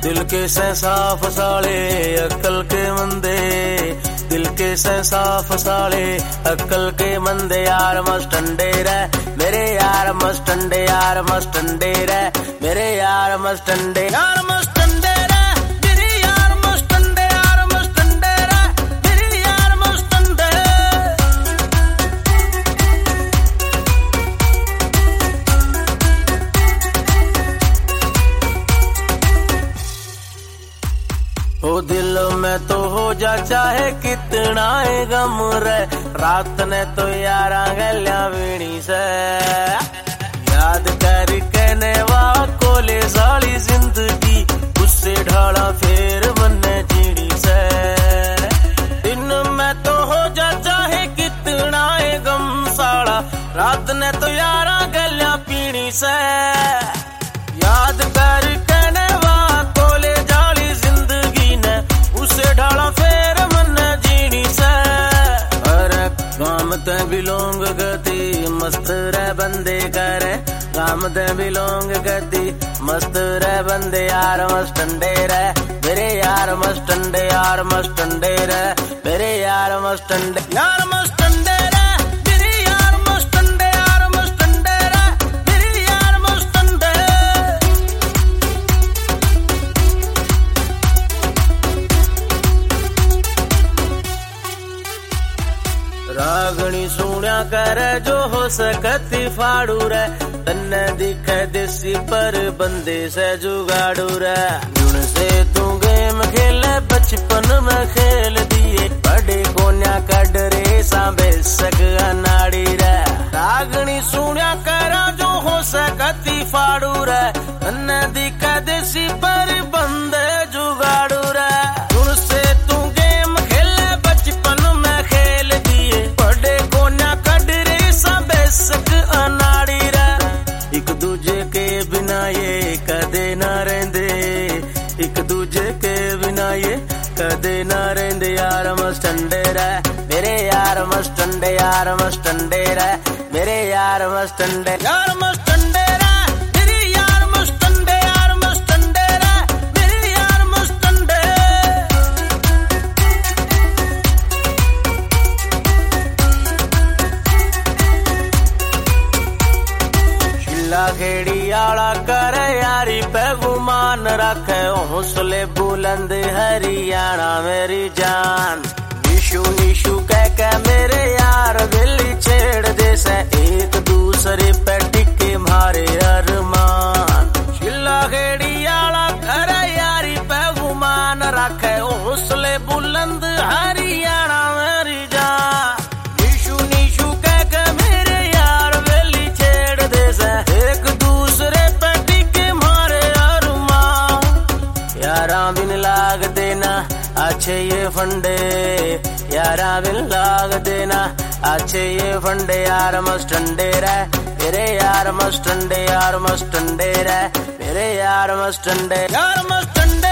दिल के से साफ साले अक्ल के मंदे, दिल के से साफ साले अक्ल के मंदे। यार मस्टंडे रे मेरे यार मस्टंडे, यार मस्टंडे रे मेरे यार मस्टंडे, यार मस्टंडे रे मेरे यार मस्टंडे, यार मस्टंडे रे मेरे यार मस्टंडे। ओ दिल में तो हो जा चाहे कितना है गम रे, रात ने तो यारा गल्या वीणी से याद कर कहने वाह कोले साली जिंदगी, उससे ढाला फेर बनने जीड़ी से। दिन में तो हो जा चाहे कितना है गम साला, रात ने तो यारा गल्या पीणी से याद कर कहने वाह कोले जाली जिंदगी ने, उसे ढाला फेर मन जीनी से। अरे काम ते बिलोंग गति मस्त रे बंदे करे, काम ते बिलोंग गति मस्त रे बंदे। यार मस्टंडे रे मेरे यार मस्टंडे, यार मस्टंडे रे मेरे यार मस्टंडे, यार मस्टंडे रे मेरे यार मस्टंडे, यार मस्टंडे रे मेरे यार मस्टंडे। रागणी सुण्या करे जो हो सकती फाड़ू रे, तन्ने दिखे देसी पर बंदे से जुगाड़ू रे। जुड़ से तू गेम खेले बचपन में खेल दिए, बड़े कोन्या कड रे सांबे सक अनाड़ी रे। रागणी सुण्या करा जो हो सकती फाड़ू रे, तन्ने दिखे देसी पर बंदे जुगाड़ू रे। जुड़ से तू गेम खेले बचपन में खेल दिए, बड़े कोन्या कड रे सांबे सक अनाड़ी रे। एक दूजे के बिना ये कदे ना रहंदे, एक दूजे के बिना ये कदे ना रहंदे। यार मस्टंडे रे मेरे यार मस्टंडे, यार मस्टंडे रे मेरे यार मस्टंडे, यार मस्टंडे रे मेरे यार मस्टंडे, यार मस्टंडे रे मेरे यार मस्टंडे। शिला खेड़ी आला करे यारी पे गुमान रखे, हौसले बुलंद हरियाणा मेरी जान। निशु निशु कह के मेरे यार दिल छेड़ दे से, एक दूसरे पे टिके मारे अरमान। शिला खेड़ी आला करे यारी पे गुमान रखे, हौसले बुलंद हरियाणा मेरी जान। निशु निशु कह के मेरे यार दिल छेड़ दे से, एक दूसरे पे टिके मारे अरमान। यारा बिन लाग देना अच्छे ये फंडे, यारा बिन लाग देना अच्छे ये फंडे। यार मस्टंडे रे मेरे यार मस्टंडे, यार मस्टंडे रे मेरे यार मस्टंडे, यार मस्टंडे।